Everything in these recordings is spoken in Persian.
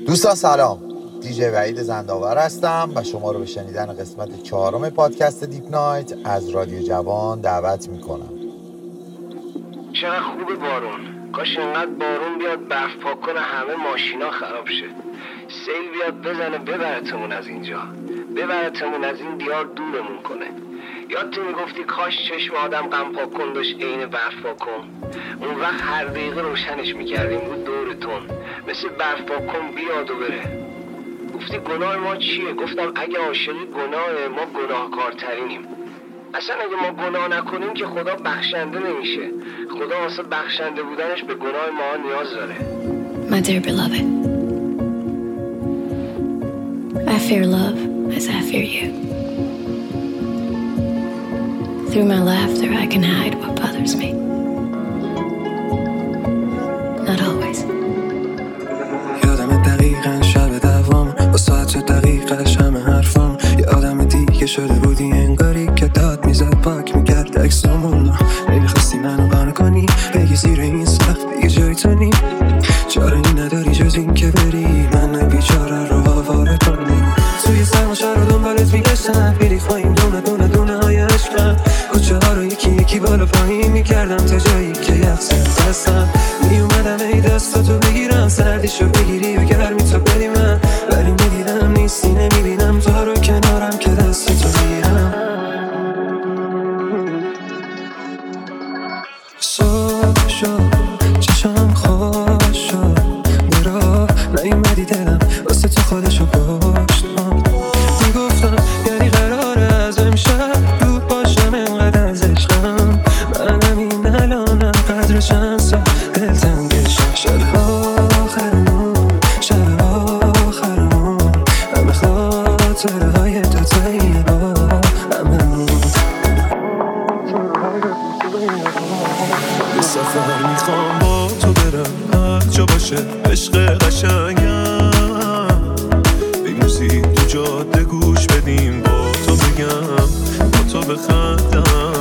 دوستان سلام، دیجی وحید زندآور هستم و شما رو به شنیدن قسمت 4 پادکست دیپ نایت از رادیو جوان دعوت میکنم. چقدر خوبه بارون، کاش اینقدر بارون بیاد برف پاک کنه همه ماشینا خراب شه، سیل بیاد بزنه ببرتمون از اینجا، ببرتمون از این دیار دورمون کنه. یادت میگفتی کاش چشم آدم غم پاک کن داشت عین برف پاک کن، اون وقت هر دقیقه روشنش میکردیم بود دورتون، مثل برف پاک کن بیاد و بره. گفتی گناه ما چیه؟ گفتم اگه عاشقی گناهه، ما گناهکارترینیم. اصلا اگه ما گناه نکنیم که خدا بخشنده نمیشه. خدا واسه بخشنده بودنش به گناه ما نیاز داره. My dear beloved, I fear love as I fear you. Through my laughter I can hide what bothers me. Not always. یادم دقیقاً شب دوام با ساعت دقیقش همه حرفام. یه آدم دیگه شده بودی انگاری که داد میزد پاک میکرد اکسامون. نمیخواستی منو قانع کنی بگی زیر این سقف دیگه جای تو نی. چاره ای نداری جز این که بری من بیچاره رو آواره کنی. توی سرماشا رو دنبالت میگشتم بیری خواهیم دونه های عشقم. کوچه ها رو یکی بالا پایین میکردم تا جایی که یخصد دستم میومدم ای دستاتو بگیرم سردیشو بگیری و گرمی تو بدی من. ولی میدیدم نیستی نمیبینم تو رو کنارم که دستتو بگیرم. صبح شد چشم خوش شد برا نیومدی دلم واسه تو خودشو پشت میگفتم یعنی قراره از امشب دور باشم انقدر از عشقم. منم این الانم قدرشم سا دلتنگشم. شب آخرمون همه خاطره های دوتایی با هممون. یه سفر میخوام با تو برم هر جا باشه عشق قشنگم. بی موزیک تو جاده گوش بدیم با تو بگم با تو بخندم.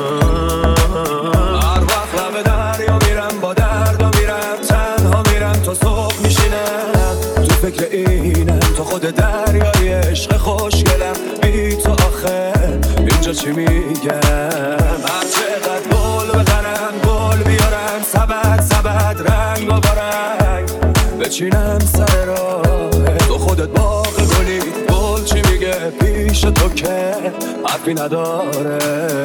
هر وقت لب دریا میرم با درد و میرم تنها میرم تا صبح میشینم. تو فکر اینم تو خود دریای عشق خوشگلم. بی تو آخه اینجا چی میگم؟ هر چقدر گل بخرم گل بیارم سبد رنگ و برنگ بچینم سر راه تو خودت باغ گلی. گل چی میگه پیش تو که حرفی نداره.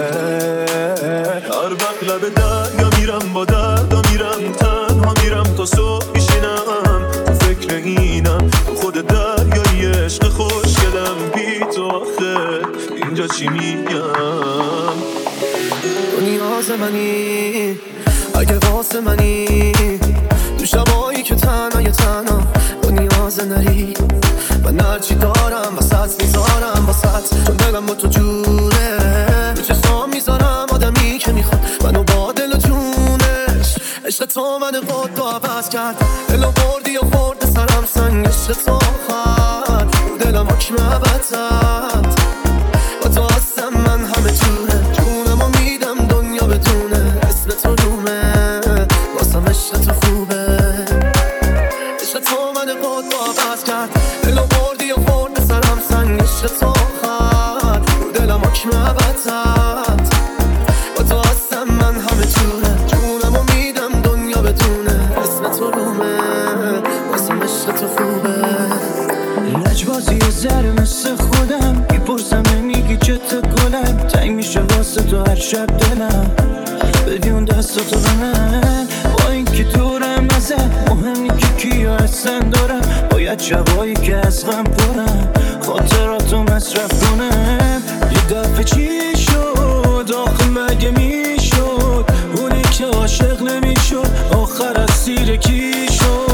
هر وقت لب دریا میرم با درد و میرم تنها میرم تا صبح میشینم. تو فکر اینم تو خود دریای عشق خوشگلم. بی تو آخه اینجا چی میگم؟ تو نیاز منی اگه واسه منی تو شبایی که تنها تو نیاز نری. من هرچی دارم واسط میذارم واسط چون دلم با تو جوره. به چشمام میذارم آدمی که میخواد منو با دل و جونش. عشق تو من قد و عوض کرد دلو بردی و خورد سرم سنگ. عشق تو آخر دلم حکم عبدت با تو هستم من همه جونه. جونمو میدم دنیا بدونه اسم تو رومه واسم. عشق تو خوبه عشق تو من قد و عوض کرد دلو بردی و خورد سرم سنگ. عشق تو آخر دلم حکم عبدت با تو هستم من همه جونه. جونمو میدم دنیا بدونه اسم تو رومه واسم. عشق تو خوبه لجبازی زره مثل خودم میپرسم نمیگی چته گلم. تنگ میشه واسه تو هر شب دلم بدی اون دستاتو به من. با این که دورم ازه مهم نی که کیا هستن دارم. باید شبایی که از غم پرم خاطراتو مصرف کنم. یه دفعه چی شد آخه مگه میشد اونی که عاشق نمیشد آخر از سیر کی شد؟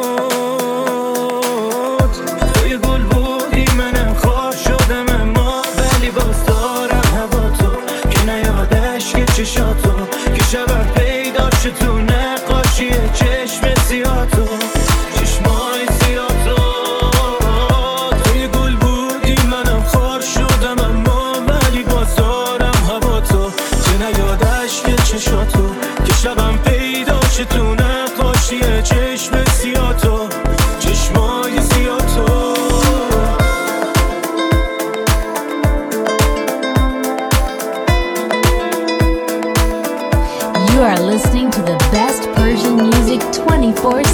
توی گل بودی منم خواه شدم اما ولی باز دارم هوا تو که نیادش که چشاتو که شبم پیدا شد تو نقاشی چشم سیاتو چشمای سیاتو. توی گل بودی منم خواه شدم اما ولی باز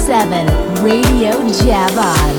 Radio Javan.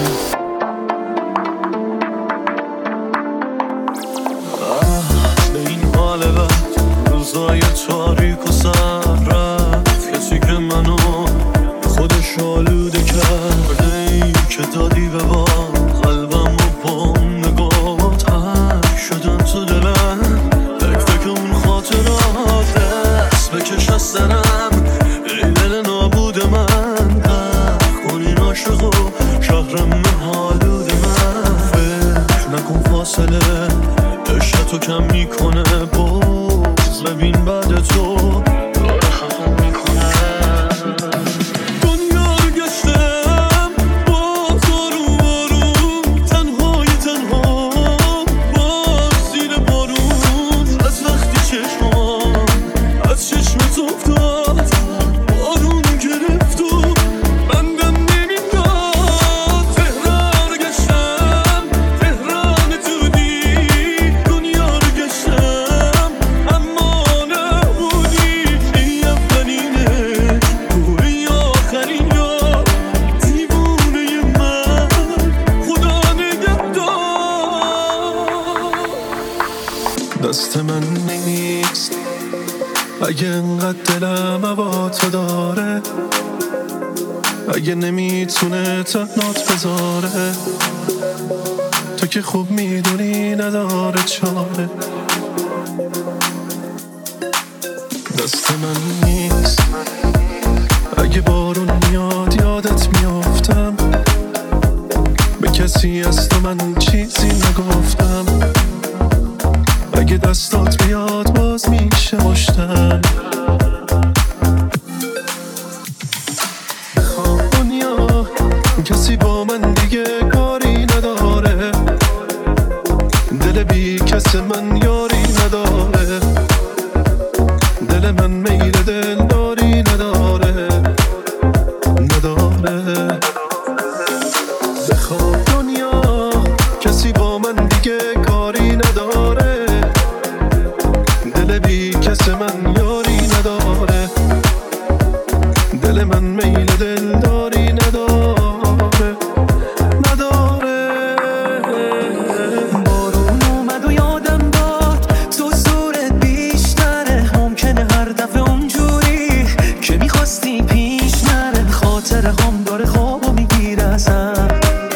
به این حال بد روزای تاریک و سر رفت کسی که منو خودش آلوده کرده ای که دادی به با قلبم و با نگاه تک شدن تو دلم فکر اون خاطرات دست بکش از سرم ای دل نابود من کنی عاشق و شهرم حالود من فکر نکن فاصله عشق تو کم میکنه باز ببین بعد تو داره خفم میکنه دنیا رو گشتم باز آروم آروم تنهای تنها باز زیر بارون از وقتی چشمام از چشمت افتاد بارون گرفت و بندم نمیداد تهران رو گشتم تهران تودی دنیا رو گشتم اما نبودی ای اولینه توی آخرین یا دیوونه من خدا نگهدار دست من نیست اگه انقدر دلم هوا تو داره اگه نمیتونه تنات بذاره تو که خوب میدونی نداره چاره دست من نیست اگه بارون میاد یادت میافتم به کسی از تو من چیزی نگفتم اگه دستات بیاد باز میشه مشتم دنیا کسی با من دیگه کاری نداره دل بی کس من یاری نداره دل من میل دلداری نداره بخواب دنیا کسی با من دیگه کاری نداره دل بی کس من یاری نداره دل من میل دلداری نداره بارون اومد و یادم داد تو زورت بیشتره ممکنه هر دفعه اونجوری که میخواستی پیش نره خاطره هم داره خوابو میگیره ازم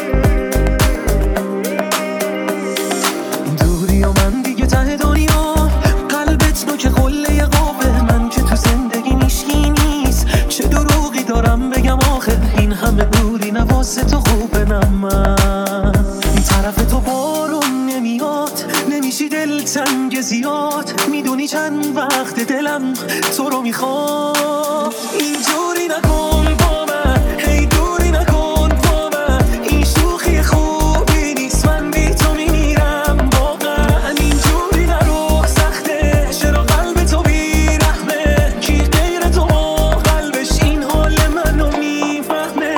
دوری و من دیگه ته دنیا قلبت نوک قله قابه من که تو زندگی نیشکی نیست چه دروغی دارم بگم آخه این همه دوری نواسه تو خوبه من طرف تو بارون نمیاد نمیشی دلتنگ زیاد میدونی چند وقت دلم تو رو میخواد اینجوری نکن با من هی دوری نکن با من این شوخی خوبی نیست من بی تو میمیرم واقعا اینجوری نرو سخته چرا قلب تو بیرحمه کی غیر تو قلبش این حال منو میفهمه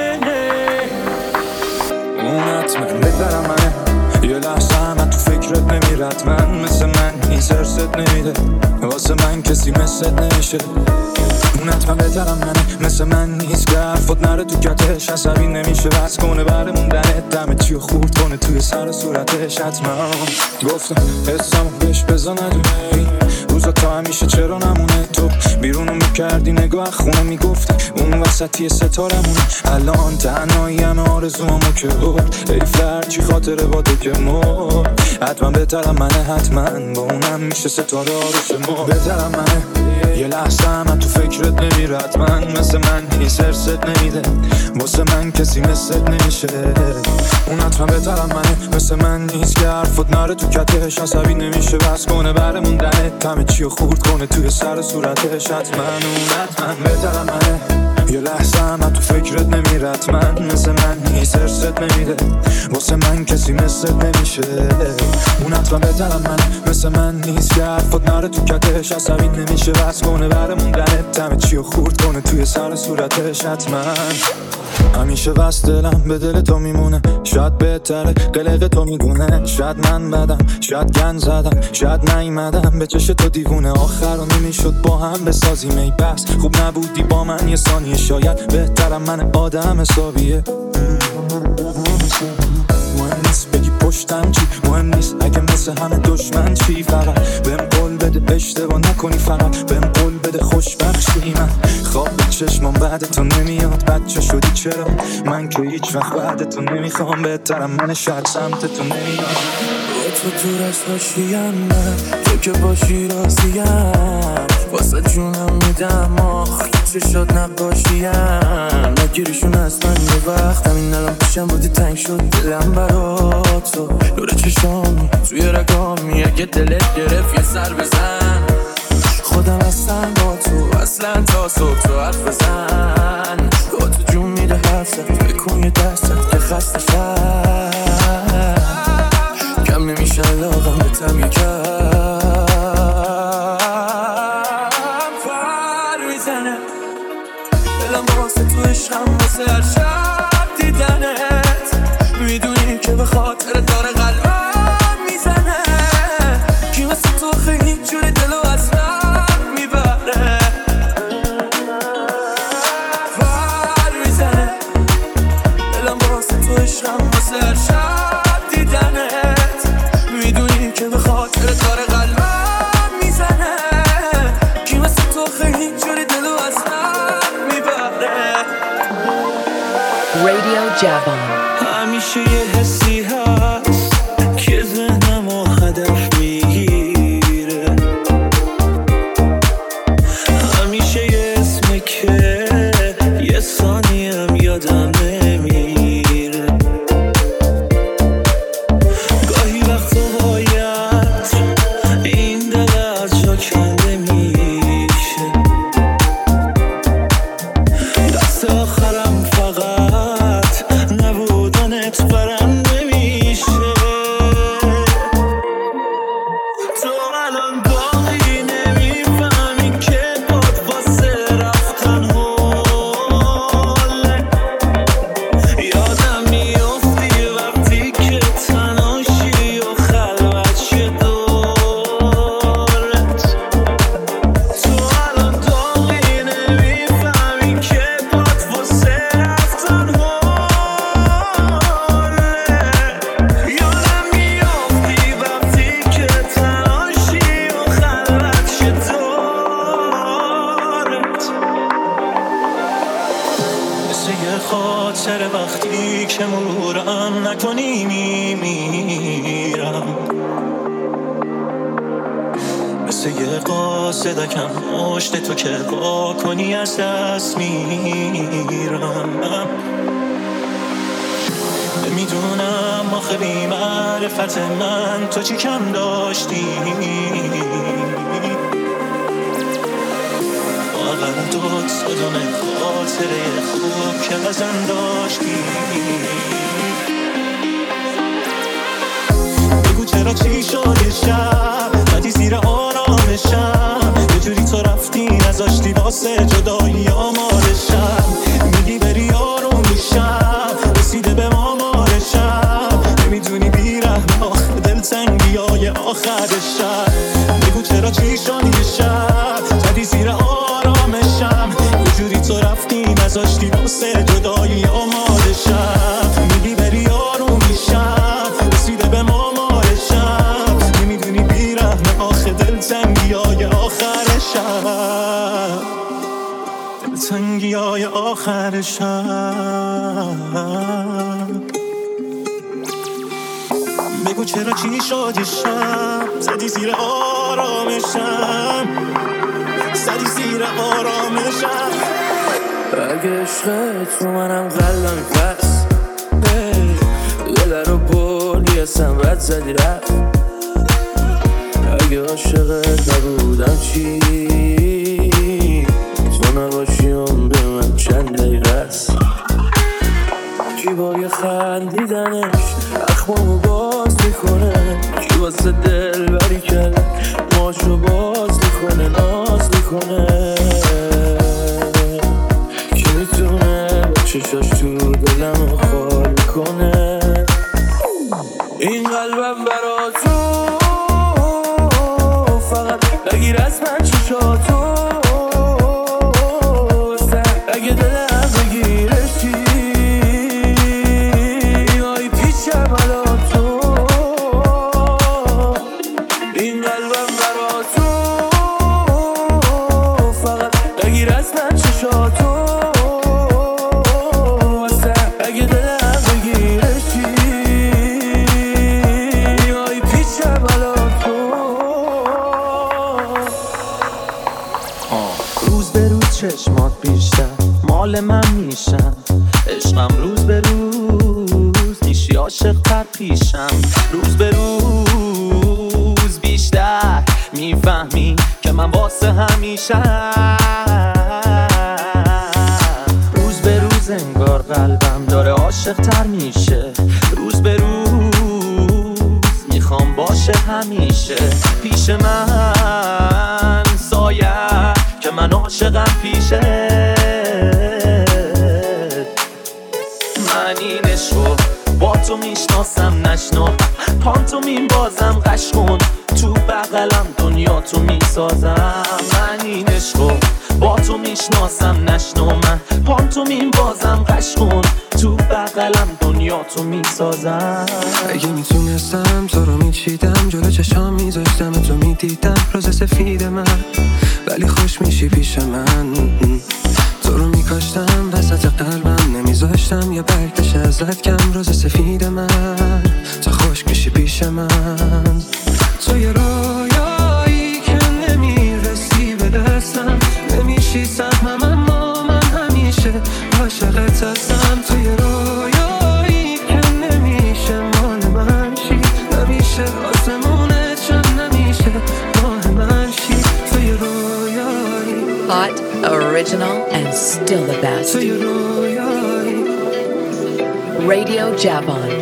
اون حتما بهترم منه یه لحظه همه تو فکرت نمیرد من مثل من این سرست نمیده واسه من کسی مثلت نمیشه اون حتما بهترم منه مثل من نیست که حرفات نره تو کتش عصبی نمیشه بس کنه برموندنت دمه چیو خورد کنه توی سر و صورتش حتما گفتم حسامو بهش بزا ندونه روزا تا همیشه چرا نمونه تو بیرونو میکردی نگاه خونه میگفتی اون وسطی ستارمونه الان تنهایی همه آرزوامو که برد حیف هرچی خاطره با تو که مرد حتما بهترم منه حتما با اونم میشه ستاره آروش مرد بهترم منه یه لحظه همه تو فکرت نمیرد من مثل من این سرست نمیده واسه من کسی مثلت نمیشه اون حتما بهترم منه مثل من نیست که حرفت نره تو کتش عصبی نمیشه بس کنه برموندنت همه چیو خورد کنه توی سر و صورتش حتما اون حتما بهترم منه یه لحظه همه تو فکرت نمیرد من مثل من نیست سرست نمیده واسه من کسی مثلت نمیشه اون حتما بهترم منه مثل من نیست که حرفت نره تو کتش عصبی نمیشه بس کنه برموندنت همه چیو خورد کنه توی سر و صورتش حتما همیشه وست دلم به دل تو میمونه، شاید بهتره قلق تو میدونه، شاید من بدم، شاید گن زدم، شاید نیومدم به چش تو دیوونه. آخر رو نمیشد با هم بسازیم ای بس، خوب نبودی با من یه ثانیه، شاید بهترم من آدم حسابیه. مهم نیست بگی پشتم چی، مهم نیست اگه مثل همه دشمن چی، فقط بهم قول بده اشتباه نکنی، فقط بهم قول بده خوشبخشی. من خواب به چشمم بعد تو نمیاد، بچه شدی چرا من که هیچ وقت بعد تو نمیخوام، بهترم من شاید سمت تو نمیاد. تو رساشیم من، تو که باشی راضیم، واسه جونم میدم آخ چشات نباشیم، نگیریشون از من یه وقت، همین الان پیشم بودی تنگ شد دلم برا تو، نور چشامی توی رگامی، اگه دلت گرفت یه سر بزن، خودم هستم با تو اصلا تا صبح تو حرف بزن، با تو جون میده حرفت، بکن یه دستت که خسته شد، کم نمیشه علاقم به تم یکم پر میزنه، دلم واسه تو عشقم، واسه هر شب دیدنت، میدونی که به خاطر داره قلبم میزنه، کی مثل تو خیلی جوری دلو از من میبره، پر میزنه، دلم واسه تو عشقم، واسه هر شب دیدنت، میدونی که به خاطر داره قلبم میزنه، کی مثل تو خیلی جوری دلو از من میبره. Radio Javon. همیشه یه حسی هست که ذهنمو هدف میگیره، همیشه یه اسمه که یه ثانیم یادم نمیره، گاهی وقتا باید این دل از جا کنده میشه، دست آخرم فقط نبودنت برم نمیشه، تو الان باقی نمیفهمی که باد واسه رفتن حاله، یادم میافتی وقتی که تنهاشی و خلوت شه دارت، تو الان باقی نمیفهمی که باد واسه رفتن حاله، یادم میافتی وقتی که تنهاشی و خلوت شه دارت، مثل یه خاطر وقتی که مرورم نکنی میمیرم، مثل یه قاصدکم مشت تو که با کنی از دست میرم، نمیدونم آخه بی معرفت من تو چی کم داشتی، واقعا دوت صدوم خاطره خوب که ازم داشتی، بگو چرا چی شد یه شب بدی زیر آرامشم، یه جوری تو رفتی نذاشتی واسه جدایی آمارشم، میگی بری آروم میشم رسیده به آمارشم، نمیدونی بیرحم آخه دلتنگی های آخر شب، بگو چرا چی شد یه شب بدی زیر آرامشم، یه جوری تو رفتی نذاشتی واسه جدایی آمارشم، میگی بری آروم میشم رسیده به آمارشم، نمیدونی بیرحم آخه دلتنگی های آخر شب، دلتنگی های آخر شب، بگو چرا چی شد یه شب زدی زیر آرامشم، زدی زیر آرامشم، اگه عشقت رو منم قلبم پس دل رو بردی اصلا بد زدی رفت، اگه عاشقت نبودم چی تو نباشی عمر من چند دقیقه است، کی با یه خندیدنش اخمامو باز میکنه، کی واسه دل بری کرده ماشو باز میکنه ناز میکنه، کی میتونه با چشاش تو دلمو خال میکنه. این قلبم برا تو فقط بگیر از من چشاتو، اگه دلم بگیرشی آی پیشم علا تو. این قلبم برا تو فقط بگیر از من چشاتو، اگه دلم بگیرشی آی پیشم علا تو. روز به روز چشمات بیشتر مال من میشن، عشقم روز به روز میشی عاشق تر پیشم. روز به روز بیشتر میفهمی که من واسه همیشه. روز به روز انگار قلبم داره عاشق تر میشه. روز به روز میخوام باشه همیشه پیش من سایه که من عاشقم پیشه. من این عشقو با تو میشناسم نشناختم، پانتومین بازم قش کن تو بغلم دنیا تو میسازم. من این عشقو با تو میشناسم نشناختم، پانتومین بازم قش کن تو بغلم دنیا تو میسازم. اگه میتونستم تو رو میچیدم، جلو چشام میذاشتم تو میدیدم روز سفید من، ولی خوش میشی پیش من. تو رو میکاشتم وسط قلبم، نمیذاشتم یا برگ بشه ازت کم. روز سفید من تو خوش میشی پیش من. تو یه رویایی که نمیرسی به دستم، نمیشی سهمم اما من همیشه عاشقت هستم. تو یه رویایی که نمیشه مال من شی، نمیشه آسمونه چون نمیشه ماه من شی. تو یه رویایی hot, original, and still the best. تو یه رویایی Radio Javon.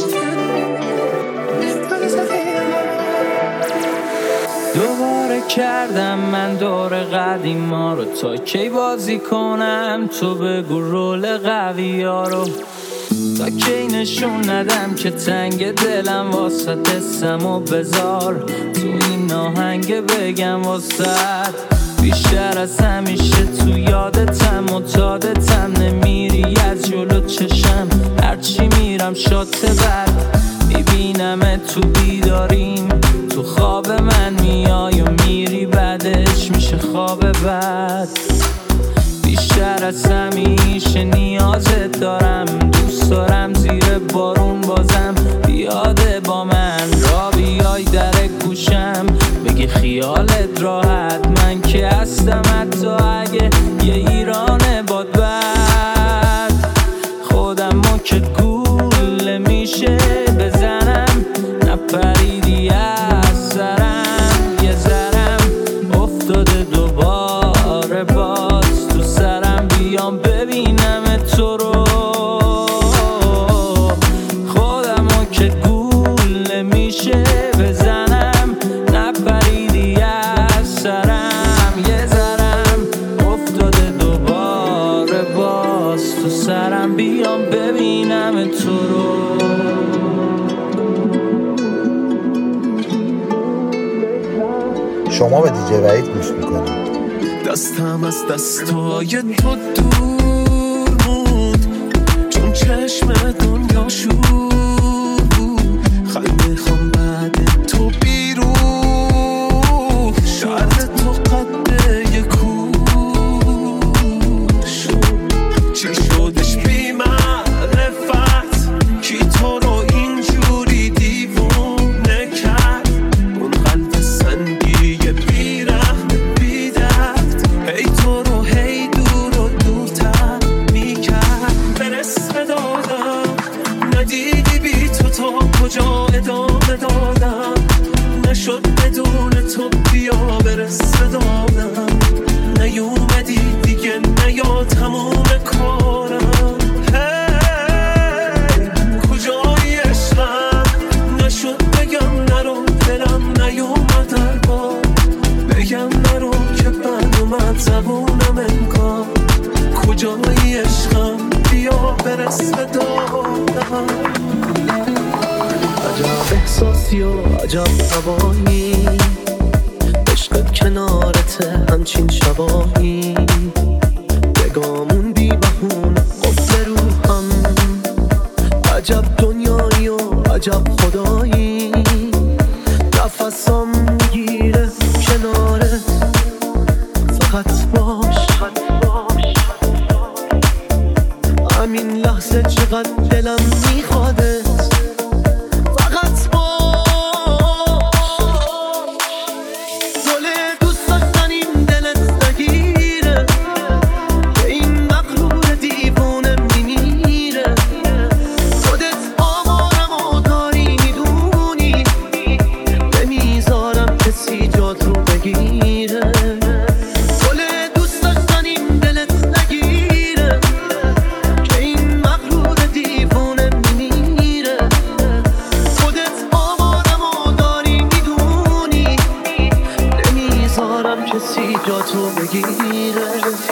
دوباره کردم من دور قدیما رو، تا کی بازی کنم تو بگو رول قوی ها رو. تا کی نشون ندم که تنگ دلم واسه دستم و بذار تو این آهنگ بگم واسه بیشتر از همیشه تو یادتم و تادتم. نمیری از جلو چشم هرچی میرم شات بد میبینم تو بیداریم، تو خواب من میای و میری بعدش میشه خواب بد. بیشتر از همیشه نیازت دارم، دوست دارم زیر بارون بازم بیاده با من را بیای در گوشم بگی خیالت راحت. من که هستم حتی اگه یه ایران باد بد، خودمو که گول میشه بزنم نپریدی از سرم. یه ذرم افتاده دوباره باز تو سرم، بیام ببینم تو رو. خودمو که گول میشه بزنم نپریدی از سرم. یه ذرم افتاده دوباره باز تو سرم، بیام ببینم تو رو. شما به دیجی وحید گوش میکنید. دستم از دستای تو دور بود چون چشم دنیا شور بود. خیلی میخوام بعد تو بیرون، شاید تو قد یک کور شد. چی شدش بی معرفت کی تو رو اینجوری دیوونه کرد؟ اون قلب سنگی بیرحم بی درد هی تو رو هی دور و دورتر میکرد. برس به دادم ندیدی عجب احساسی و عجب هوایی، عشقت کنارته همچین شبایی، بگامون بی بهونه قفل روحم، عجب دنیایی و عجب خدایی، نفسم میگیره کنارت، فقط باش همین لحظه چقدر دلم میخوادت، فقط باش گل دوست داشتنیم دلت نگیره، که این مغرور دیوونه میمیره، خودت آوارم و داری میدونی، نمیذارم کسی جات رو بگیره، گل دوست داشتنیم دلت نگیره، که این مغرور دیوونه میمیره، خودت آوارم و داری میدونی، نمیذارم کسی جات رو بگیره.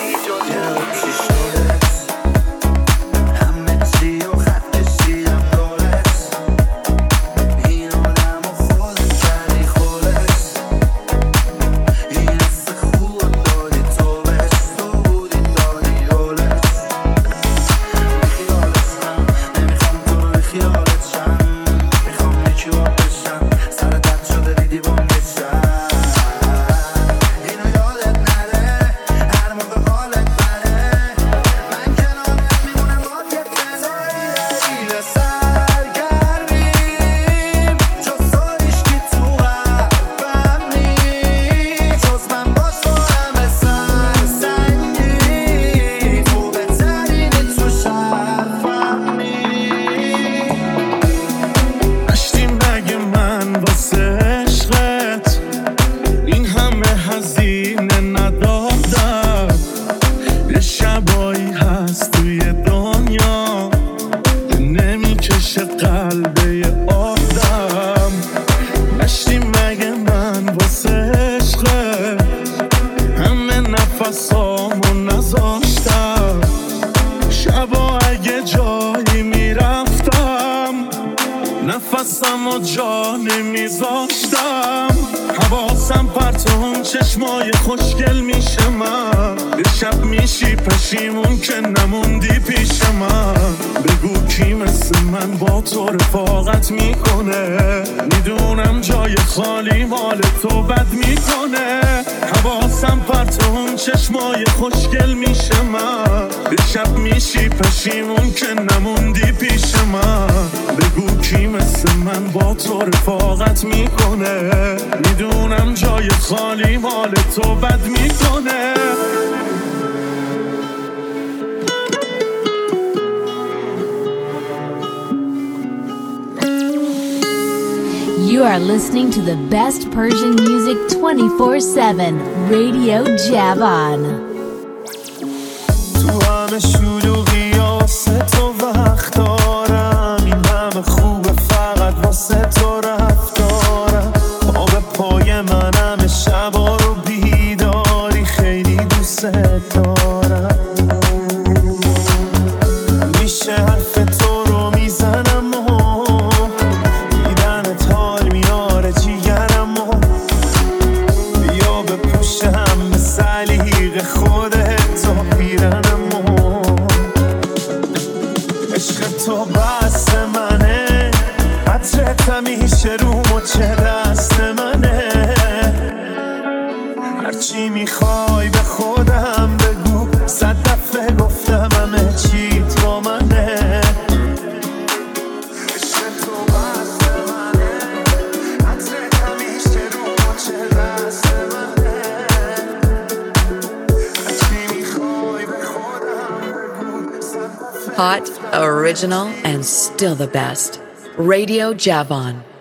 نفسم و جا نمیذاشتم، حواسم پرتون چشمای خوشگل میشه، من یه شب میشی پشیمون که نموندی پیش من، بگو کی مثل من با تو رفاقت میکنه، میدونم جای خالی مال تو بد میکنه، حواسم پرتون چشمای خوشگل میشه، من یه شب میشی پشیمون که نموندی پیش من، بگو کی مثل من با تو رفاقت میکنه، میدونم جای خالی مال تو بد میکنه. You are listening to the best Persian music 24/7, Radio Javan. تو همه شلوغی واسه تو وقت دارم، این همه خوبه فقط واسه تو رفتارم، پا به پای منم شبا رو بیداری، خیلی دوست دارم، میشه حرف تو رو میزنم و دیدنت حال میاره جیگرم، و بیا بپوشم به سلیقه خودت تا پیرنم، و عشق تو بست منه، عطرت همیشه رو مچه دست منه، هرچی میخوای به خودم بگو، 100 دفعه گفتم همه چیت با منه، عشق تو بست منه، عطرت همیشه رو مچه دست منه، هرچی میخوای به خودم بگو، 100 دفعه Hot, original, and still the best. Radio Javan.